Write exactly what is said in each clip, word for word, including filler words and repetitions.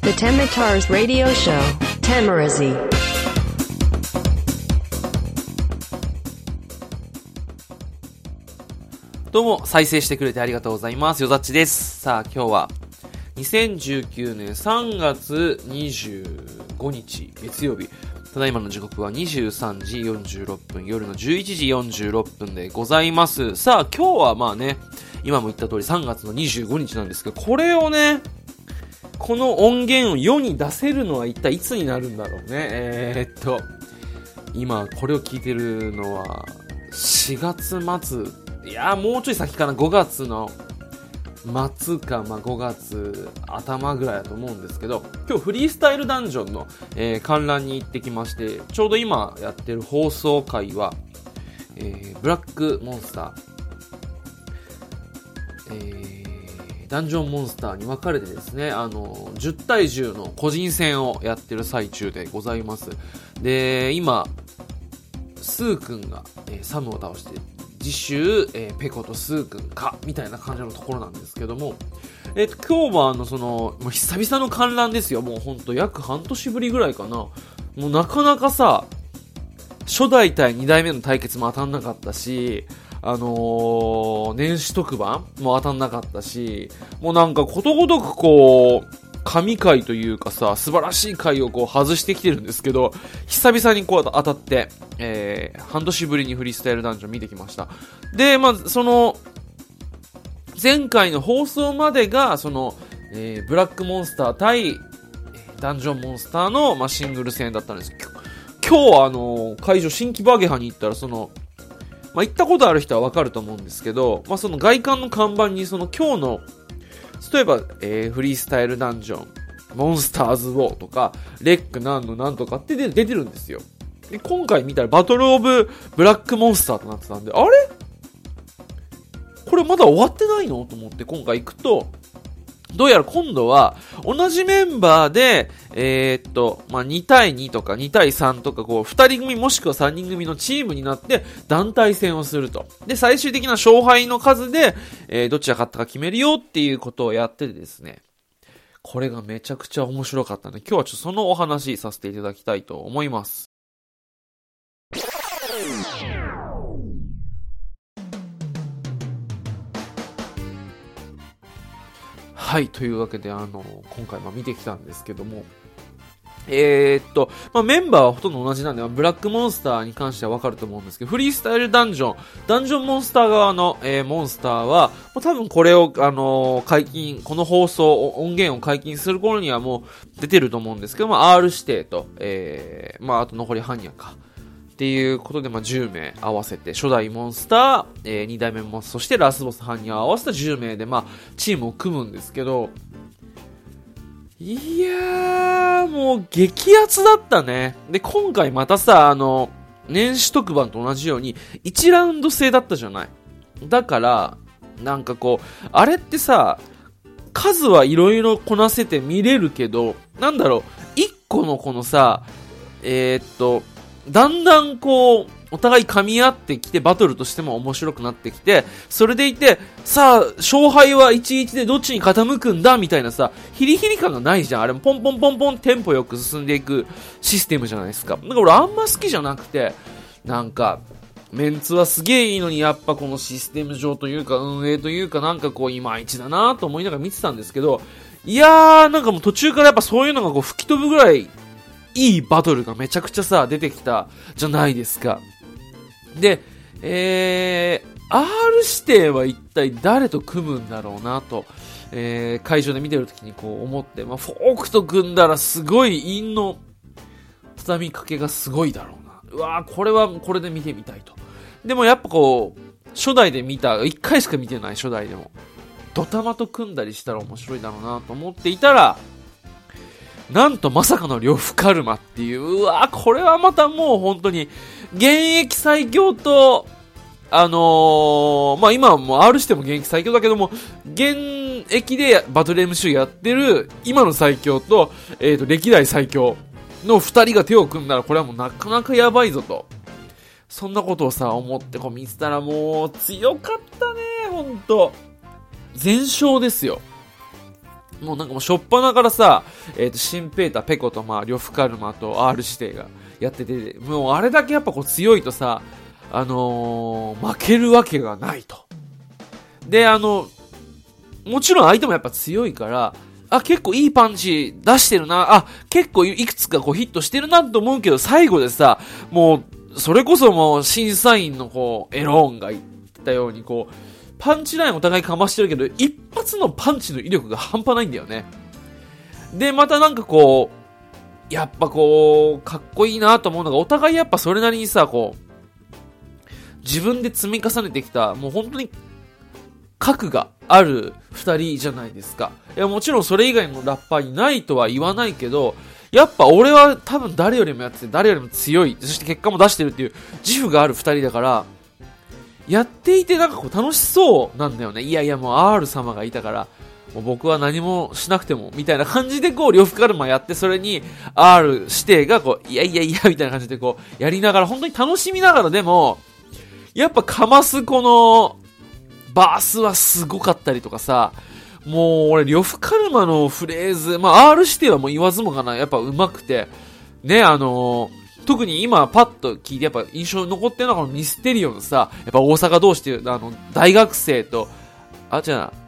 The Temitars Radio Show, Tamarazi. どうも再生してくれてありがとうございます。よざっちです。さあ今日はにせんじゅうきゅうねんさんがつにじゅうごにち月曜日、ただいまの時刻はにじゅうさんじよんじゅうろっぷん、夜のじゅういちじよんじゅうろっぷんでございます。さあ今日はまあね、今も言った通りさんがつのにじゅうごにちなんですけど、これをね、この音源を世に出せるのは一体いつになるんだろうね。えー、っと今これを聞いてるのはしがつまつ、いやもうちょい先かな、ごがつの末か、まあ、ごがつ頭ぐらいだと思うんですけど、今日フリースタイルダンジョンの、えー、観覧に行ってきまして、ちょうど今やってる放送回は、えー、ブラックモンスター、えー、ダンジョンモンスターに分かれてですね、あのじゅうたいじゅうの個人戦をやってる最中でございます。で今スー君が、えー、サムを倒して次週、えー、ペコとスー君かみたいな感じのところなんですけども、えっと今日はあのそのもう久々の観覧ですよ。もうほんと約半年ぶりぐらいかな。もうなかなかさ、初代対にだいめの対決も当たんなかったし、あのー、年始特番も当たんなかったし、もうなんかことごとくこう神回というかさ、素晴らしい回をこう外してきてるんですけど、久々にこう当たって、えー、半年ぶりにフリースタイルダンジョン見てきました。で、まあその前回の放送までがその、えー、ブラックモンスター対ダンジョンモンスターの、まあ、シングル戦だったんですけど、今日あの会場新規バゲハに行ったら、そのまあ行ったことある人はわかると思うんですけど、まあその外観の看板にその今日の例えば、えー、フリースタイルダンジョン、モンスターズウォーとか、レックなんのなんとかって出てるんですよ。で、今回見たらバトルオブブラックモンスターとなってたんで、あれこれまだ終わってないのと思って今回行くと、どうやら今度は同じメンバーで、えー、っと、まあ、にたいにとかにたいさんとかこうふたり組もしくはさんにん組のチームになって団体戦をすると。で、最終的な勝敗の数で、えー、どっちが勝ったか決めるよっていうことをやっててですね。これがめちゃくちゃ面白かったので、今日はちょっとそのお話させていただきたいと思います。はい、というわけで、あの、今回まあ見てきたんですけども、えー、っと、まあ、メンバーはほとんど同じなんで、ブラックモンスターに関してはわかると思うんですけど、フリースタイルダンジョン、ダンジョンモンスター側の、えー、モンスターは、もう多分これを、あのー、解禁、この放送、音源を解禁する頃にはもう出てると思うんですけど、まあ、R 指定と、えー、まあ、あと残り半ニャか。っていうことで、まあ、じゅうめい合わせて、初代モンスター、えー、にだいめモンスター、そしてラスボス半ニャを合わせたじゅうめいで、まあ、チームを組むんですけど、いやー、もう激アツだったね。で、今回またさ、あの、年始特番と同じように、いちラウンド制だったじゃない。だから、なんかこう、あれってさ、数はいろいろこなせて見れるけど、なんだろう、いっこのこのさ、えー、っと、だんだんこう、お互い噛み合ってきてバトルとしても面白くなってきて、それでいて、さあ、勝敗はいちいちでどっちに傾くんだみたいなさ、ヒリヒリ感がないじゃん。あれもポンポンポンポンテンポよく進んでいくシステムじゃないですか。だから俺あんま好きじゃなくて、なんか、メンツはすげえいいのにやっぱこのシステム上というか運営というかなんかこういまいちだなと思いながら見てたんですけど、いやーなんかもう途中からやっぱそういうのがこう吹き飛ぶぐらいいいバトルがめちゃくちゃさ出てきたじゃないですか。で、えー、R 指定は一体誰と組むんだろうなと、えー、会場で見てるときにこう思って、まあ、フォークと組んだらすごい陰の畳みかけがすごいだろうな。うわーこれはこれで見てみたいと。でもやっぱこう初代で見た、一回しか見てない初代でもドタマと組んだりしたら面白いだろうなと思っていたら、なんとまさかの呂布カルマっていう、うわーこれはまたもう本当に現役最強と、あのー、まあ、今はもう R しても現役最強だけども、現役でバトル エムシー やってる今の最強と、えっと、歴代最強の二人が手を組んだらこれはもうなかなかやばいぞと。そんなことをさ、思ってこう見てたらもう強かったね、ほんと。全勝ですよ。 もうなんかもうしょっぱなからさ、えっと、シンペーター、ペコとまあ、呂布カルマと R 指定がやってて、もうあれだけやっぱこう強いとさ、あのー、負けるわけがないと。で、あの、もちろん相手もやっぱ強いから、あ、結構いいパンチ出してるな、あ、結構いくつかこうヒットしてるなと思うけど、最後でさ、もう、それこそもう審査員のこう、エローンが言ったようにこう、パンチラインお互いかましてるけど、一発のパンチの威力が半端ないんだよね。で、またなんかこう、やっぱこう、かっこいいなと思うのが、お互いやっぱそれなりにさ、こう、自分で積み重ねてきた、もう本当に、核がある二人じゃないですか。いや、もちろんそれ以外のラッパーいないとは言わないけど、やっぱ俺は多分誰よりもやってて、誰よりも強い、そして結果も出してるっていう自負がある二人だから、やっていてなんかこう楽しそうなんだよね。いやいやもう R 様がいたから、もう僕は何もしなくても、みたいな感じでこう、呂布カルマやって、それに R 指定がこう、いやいやいや、みたいな感じでこう、やりながら、本当に楽しみながらでも、やっぱかますこの、バースはすごかったりとかさ、もう俺、呂布カルマのフレーズ、まあ R 指定はもう言わずもがな、やっぱ上手くて、ね、あのー、特に今パッと聞いてやっぱ印象に残ってるのはこのミステリオのさ、やっぱ大阪同士っていう、あの、大学生と、あ、じゃあ、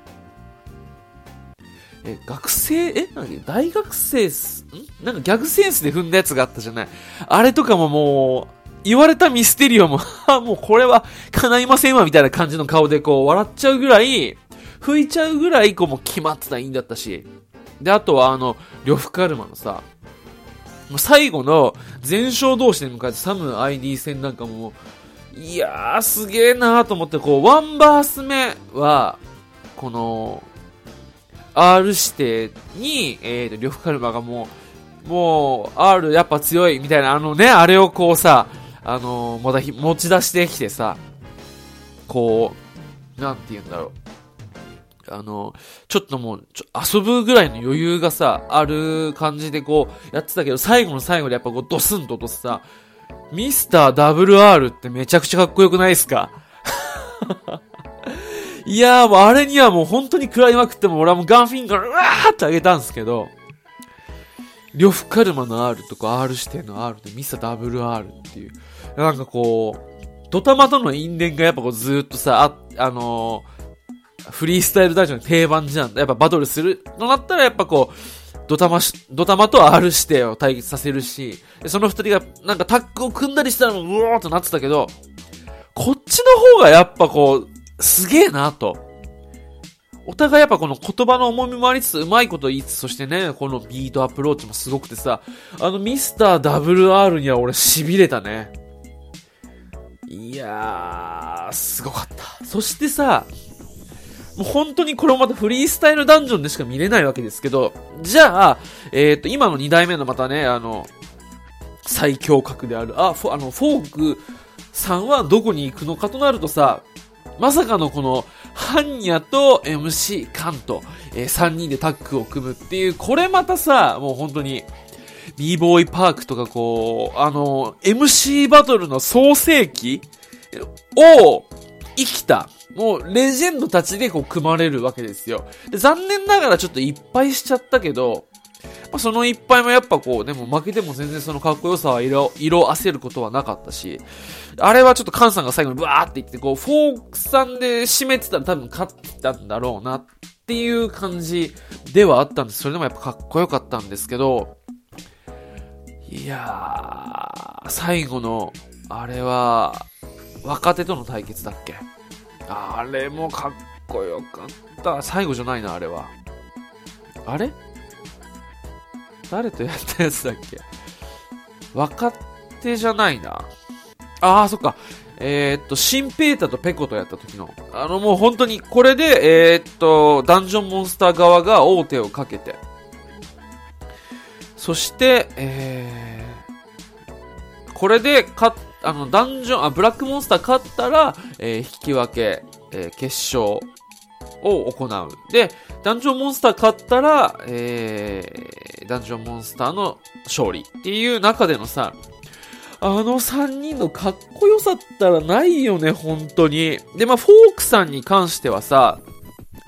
え、学生、えなんか大学生す、んなんかギャグセンスで踏んだやつがあったじゃない。あれとかももう、言われたミステリオも、もうこれは叶いませんわみたいな感じの顔でこう笑っちゃうぐらい、吹いちゃうぐらいこうもう決まってたいいんだったし。で、あとはあの、呂布カルマのさ、最後の全勝同士で迎えたサム アイディー 戦なんかも、いやーすげーなーと思って、こう、ワンバース目は、この、R 指定に、えーと、呂布カルマがもう、もう、R やっぱ強いみたいな、あのね、あれをこうさ、あのー、また持ち出してきてさ、こう、なんて言うんだろう。あの、ちょっともう、ちょ遊ぶぐらいの余裕がさ、ある感じでこう、やってたけど、最後の最後でやっぱこう、ドスンと落とすさ、ミスター ダブルアール ってめちゃくちゃかっこよくないですか？いやーもうあれにはもう本当に食らいまくっても俺はもうガンフィンガーうわーってあげたんですけど、呂布カルマの R とか R 指定の R でミスター ダブルアール っていう、なんかこう、ドタマとの因縁がやっぱこうずーっとさ、あ、あのー、フリースタイルダンジョンの定番じゃん。やっぱバトルするとなったらやっぱこう、ドタマし、ドタマと R 指定を対決させるし、その二人がなんかタッグを組んだりしたらもううおーっとなってたけど、こっちの方がやっぱこう、すげえなと。お互いやっぱこの言葉の重みもありつつ、うまいこと言いつつ、そしてね、このビートアプローチもすごくてさ、あのミスター ダブルアール には俺痺れたね。いやー、すごかった。そしてさ、もう本当にこれもまたフリースタイルダンジョンでしか見れないわけですけど、じゃあ、えっと、今の二代目のまたね、あの、最強格である、あ、フォ、あの、フォークさんはどこに行くのかとなるとさ、まさかのこの、ハンニャと エムシー カンと、えー、さんにんでタッグを組むっていう、これまたさ、もう本当に、b ボーイパークとかこう、あの、エムシー バトルの創世期を生きた、もうレジェンドたちでこう組まれるわけですよ。で、残念ながらちょっといっぱいしちゃったけど、まあ、そのいっぱいもやっぱこう、でも負けても全然そのかっこよさは色、色あせることはなかったし、あれはちょっとカンさんが最後にブワーって言って、こう、フォークさんで締めてたら多分勝ってたんだろうなっていう感じではあったんです。それでもやっぱかっこよかったんですけど、いやー、最後の、あれは、若手との対決だっけ？あれもかっこよかった。最後じゃないな、あれは。あれ？誰とやったやつだっけ？若手じゃないな。あー、そっか。えー、っと、シンペータとペコとやった時の。あのもう本当に、これで、えー、っと、ダンジョンモンスター側が王手をかけて。そして、えー、これで、勝っあの、ダンジョン、あ、ブラックモンスター勝ったら、えー、引き分け、えー、決勝を行う。で、ダンジョンモンスター勝ったら、えー、ダンジョンモンスターの勝利っていう中でのさ、あの三人のかっこよさったらないよね、本当に。で、まあ、フォークさんに関してはさ、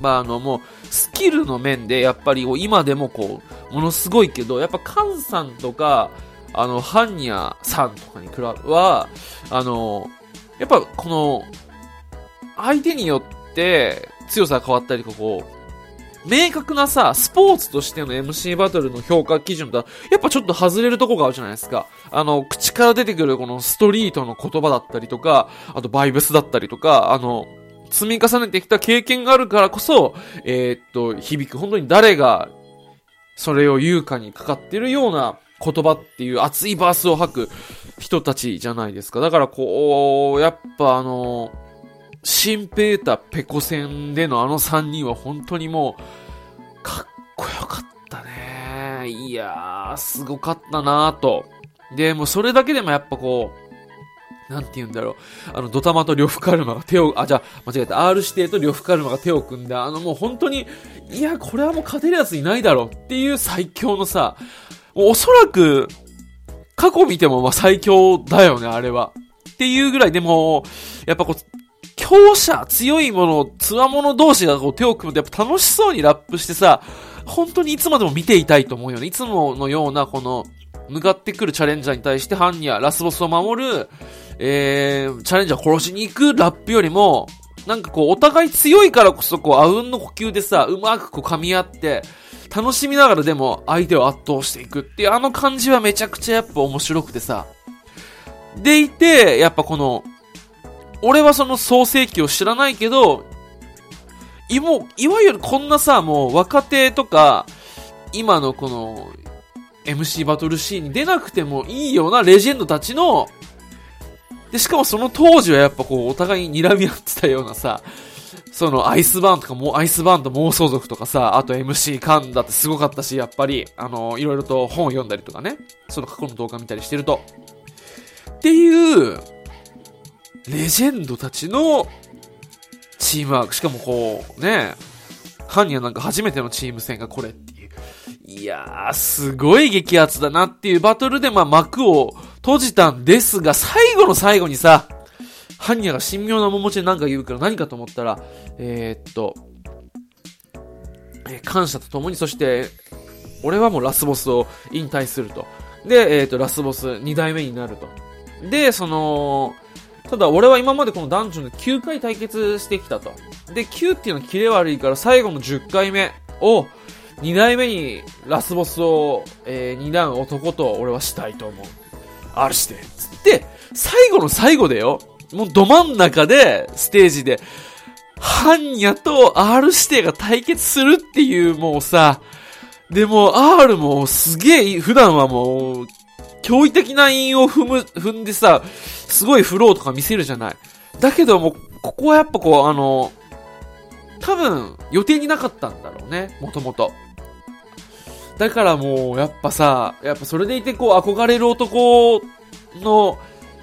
まああのもう、スキルの面でやっぱり今でもこう、ものすごいけど、やっぱカンさんとか、あの、ハンニャさんとかに比べは、あの、やっぱこの、相手によって強さが変わったりとかこう、明確なさ、スポーツとしての エムシー バトルの評価基準とは、やっぱちょっと外れるとこがあるじゃないですか。あの、口から出てくるこのストリートの言葉だったりとか、あとバイブスだったりとか、あの、積み重ねてきた経験があるからこそ、えー、っと、響く。本当に誰が、それを言うかにかかってるような言葉っていう熱いバースを吐く人たちじゃないですか。だからこう、やっぱあの、シンペータペコ戦でのあの三人は本当にもうかっこよかったね。いやーすごかったなーと。でもうそれだけでもやっぱこうなんて言うんだろう、あのドタマと呂布カルマが手をあじゃあ間違えた R 指定と呂布カルマが手を組んで、あのもう本当にいやこれはもう勝てるやついないだろうっていう最強のさ、もうおそらく過去見てもまあ最強だよねあれはっていうぐらい。でもやっぱこう強者、強いもの、強者同士がこう手を組むとやっぱ楽しそうにラップしてさ、本当にいつまでも見ていたいと思うよね。いつものようなこの、向かってくるチャレンジャーに対してハンニャ、ラスボスを守る、えー、チャレンジャーを殺しに行くラップよりも、なんかこう、お互い強いからこそこう、あうんの呼吸でさ、うまくこう噛み合って、楽しみながらでも相手を圧倒していくっていうあの感じはめちゃくちゃやっぱ面白くてさ。でいて、やっぱこの、俺はその創世記を知らないけど、いも、いわゆるこんなさ、もう若手とか、今のこの エムシー バトルシーンに出なくてもいいようなレジェンドたちの、で、しかもその当時はやっぱこう、お互いに睨み合ってたようなさ、そのアイスバーンとかも、アイスバーンと妄想族とかさ、あと エムシー カンだってすごかったし、やっぱり、あの、いろいろと本を読んだりとかね、その過去の動画見たりしてると。っていう、レジェンドたちのチームワーク。しかもこうね、ハンニャなんか初めてのチーム戦がこれっていう。いやーすごい激アツだなっていうバトルでまあ幕を閉じたんですが、最後の最後にさ、ハンニャが神妙な面持ちで何か言うから何かと思ったら、えー、っと、えー、感謝とともに、そして俺はもうラスボスを引退すると。で、えー、っとラスボスに代目になると。で、そのただ俺は今までこのダンジョンできゅうかい対決してきたと。で、きゅうっていうのはキレ悪いから最後のじゅっかいめをに代目にラスボスを、えー、担う男と俺はしたいと思う。Rして。つって、最後の最後でよ。もうど真ん中で、ステージで、ハンニャと R 指定が対決するっていうもうさ、でも R もすげえ、普段はもう、驚異的な韻を踏む、踏んでさ、すごいフローとか見せるじゃない。だけどもう、ここはやっぱこう、あの、多分、予定になかったんだろうね、もともと。だからもう、やっぱさ、やっぱそれでいてこう、憧れる男の、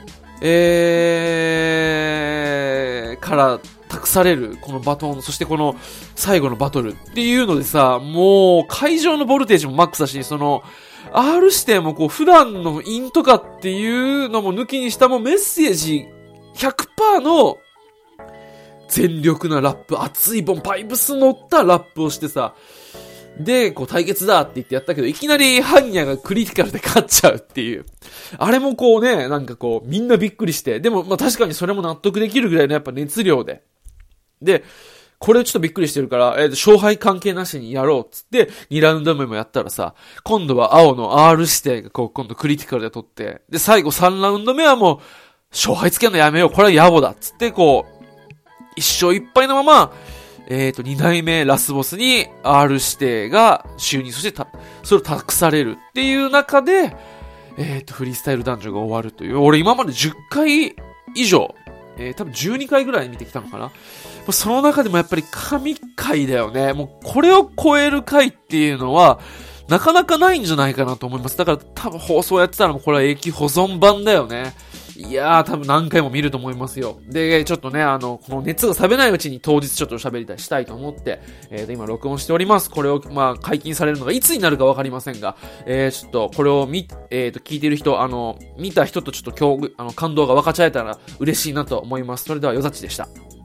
えー、から託される、このバトン、そしてこの最後のバトルっていうのでさ、もう、会場のボルテージもマックスだし、その、R 指定もこう普段のインとかっていうのも抜きにしたもメッセージ ひゃくパーセント の全力なラップ、熱いボン、バイブス乗ったラップをしてさ、で、こう対決だって言ってやったけど、いきなりハンニャがクリティカルで勝っちゃうっていう。あれもこうね、なんかこうみんなびっくりして、でもまあ確かにそれも納得できるぐらいのやっぱ熱量で。で、これちょっとびっくりしてるから、えー、勝敗関係なしにやろうっつって、にラウンド目もやったらさ、今度は青の R 指定がこう、今度クリティカルで取って、で、最後さんラウンド目はもう、勝敗つけるのやめよう、これは野暮だっつって、こう、一勝一敗のまま、えっと、に代目ラスボスに R 指定が就任、そしてた、それを託されるっていう中で、えっと、フリースタイルダンジョンが終わるという、俺今までじゅっかい以上、えー、多分じゅうにかいぐらい見てきたのかな。その中でもやっぱり神回だよね。もうこれを超える回っていうのはなかなかないんじゃないかなと思います。だから多分放送やってたらもうこれは永久保存版だよね。いやー多分何回も見ると思いますよ。で、ちょっとね、あの、この熱が冷めないうちに当日ちょっと喋りたい、したいと思って、えーと、今録音しております。これを、まあ、解禁されるのがいつになるかわかりませんが、えー、ちょっと、これを見、えーと、聞いてる人、あの、見た人とちょっと今日、あの、感動が分かち合えたら嬉しいなと思います。それでは、よざちでした。